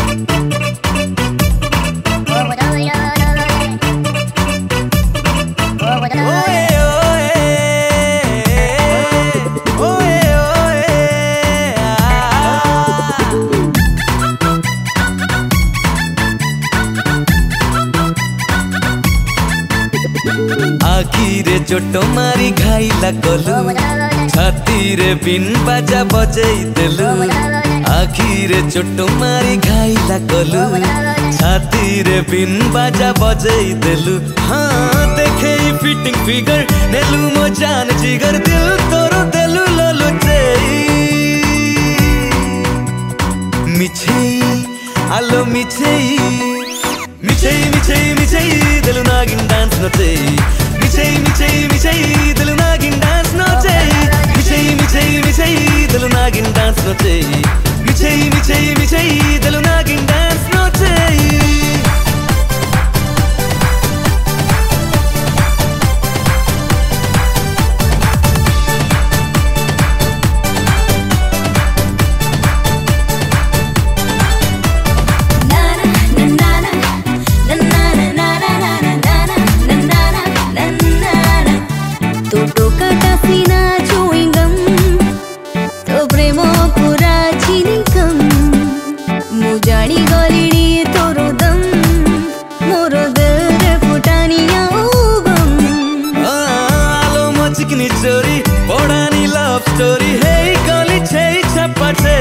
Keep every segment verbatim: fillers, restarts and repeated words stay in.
आखिरे चोट मारी घाइला कलु छाती रे बिन बाजा बजै देलु आखिरे चोट मारी घाइला कलु छाती रे बिन बाजा बजै देलु हाँ देखे फिटिंग फिगर नेलु मो जान जिगर दिल तोरो देलु ललो चेई मिछेई आलो मिछेई मिछेई मिछेई मिछेई देलु नागिन डांस नचेई मिछेई मिछेई मिछेई दिल नागिन डांस नचेई मिछेई मिछेई मिछेई दिल नागिन डांस नचेई मिछेई मिछेई मिछेई दिल नागिन डांस नचेई चोरी पढ़ानी लव स्टोरी हे गली छे छप्पा छे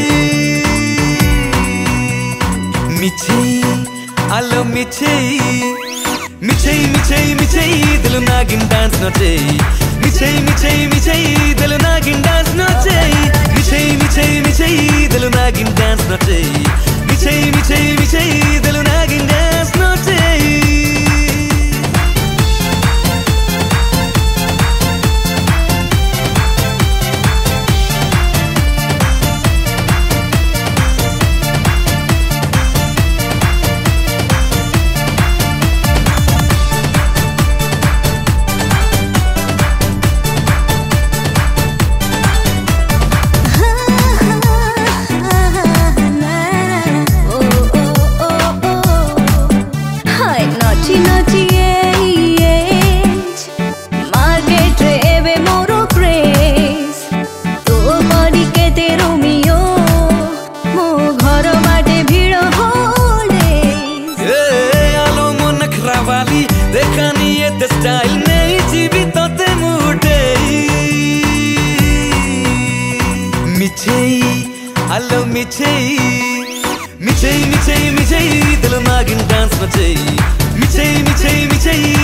मिछेई आलो मिछेई मिछेई मिछेई मिछेई दिल नागिन डांस नचेई मिछेई मिछेई मिछेई दिल नागिन डांस नचेई मिछेई मिछेई मिछेई दिल नागिन डांस नचेई मिछेई मिछेई मिछेई दिल नागिन डांस नचेई देखनी ये ते स्टाइल नहीं जीवित ते मुटे मिछेई आलो मिछेई मिछेई मिछेई मिछेई दिल नागिन डांस नचेई मिछेई मिछेई मिछेई